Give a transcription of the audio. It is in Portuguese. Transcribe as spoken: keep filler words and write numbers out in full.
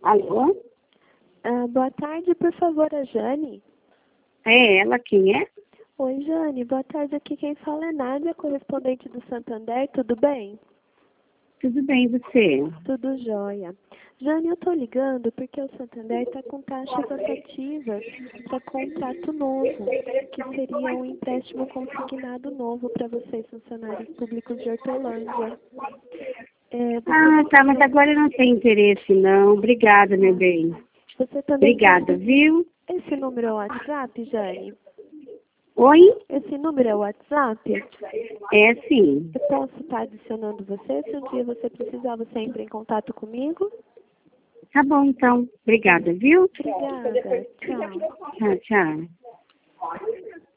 Alô? Ah, boa tarde, por favor, a Jane. É ela, quem é? Oi, Jane, boa tarde. Aqui quem fala é Nádia, correspondente do Santander, tudo bem? Tudo bem, você? Tudo jóia. Jane, eu tô ligando porque o Santander está com taxas atrativas para contrato novo, que seria um empréstimo consignado novo para vocês, funcionários públicos de Hortolândia. É, você Ah, tá, mas gostaria- agora eu não tenho interesse, não. Obrigada, meu bem. Você também Obrigada, tem... viu? Esse número é o WhatsApp, Jane? Oi? Esse número é o WhatsApp? É sim. Eu posso estar adicionando você? Se um dia você precisar, você entra em contato comigo? Tá bom, então. Obrigada, viu? Obrigada. Tchau. Tchau, tchau.